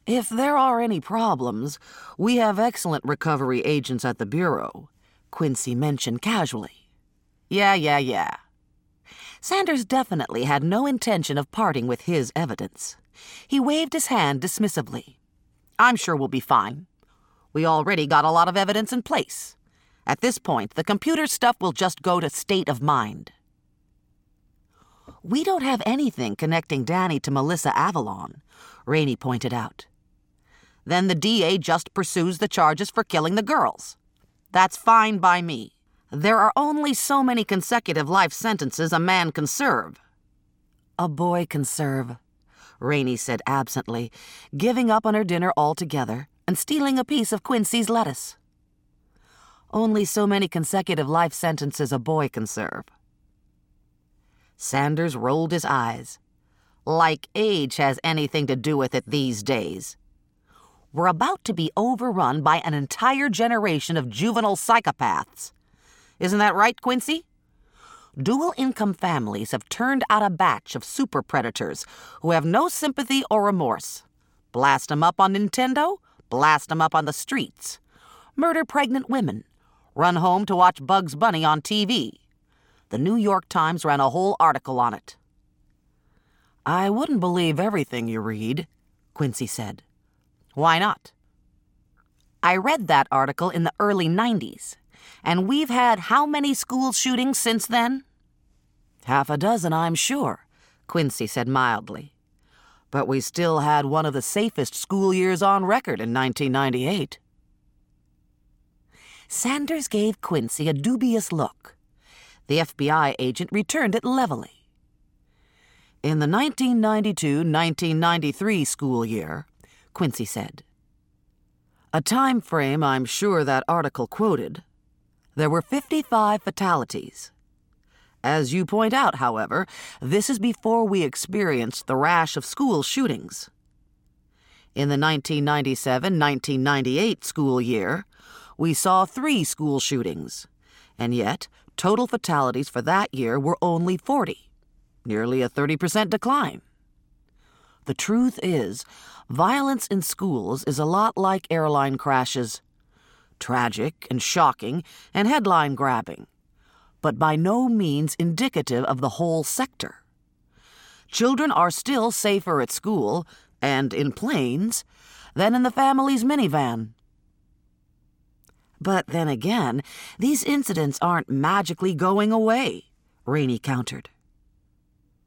If there are any problems, we have excellent recovery agents at the Bureau, Quincy mentioned casually. Yeah. Sanders definitely had no intention of parting with his evidence. He waved his hand dismissively. I'm sure we'll be fine. We already got a lot of evidence in place. At this point, the computer stuff will just go to state of mind. We don't have anything connecting Danny to Melissa Avalon, Rainey pointed out. Then the DA just pursues the charges for killing the girls. That's fine by me. There are only so many consecutive life sentences a man can serve. A boy can serve, Rainey said absently, giving up on her dinner altogether and stealing a piece of Quincy's lettuce. Only so many consecutive life sentences a boy can serve. Sanders rolled his eyes. Like age has anything to do with it these days. We're about to be overrun by an entire generation of juvenile psychopaths. Isn't that right, Quincy? Dual-income families have turned out a batch of super predators who have no sympathy or remorse. Blast 'em up on Nintendo, blast 'em up on the streets. Murder pregnant women. Run home to watch Bugs Bunny on TV. The New York Times ran a whole article on it. I wouldn't believe everything you read, Quincy said. Why not? I read that article in the early 90s, and we've had how many school shootings since then? Half a dozen, I'm sure, Quincy said mildly. But we still had one of the safest school years on record in 1998. Sanders gave Quincy a dubious look. The FBI agent returned it levelly. In the 1992-1993 school year, Quincy said, a time frame I'm sure that article quoted, there were 55 fatalities. As you point out, however, this is before we experienced the rash of school shootings. In the 1997-1998 school year, we saw 3 school shootings, and yet total fatalities for that year were only 40, nearly a 30% decline. The truth is, violence in schools is a lot like airline crashes. Tragic and shocking and headline-grabbing, but by no means indicative of the whole sector. Children are still safer at school, and in planes, than in the family's minivan. But then again, these incidents aren't magically going away, Rainey countered.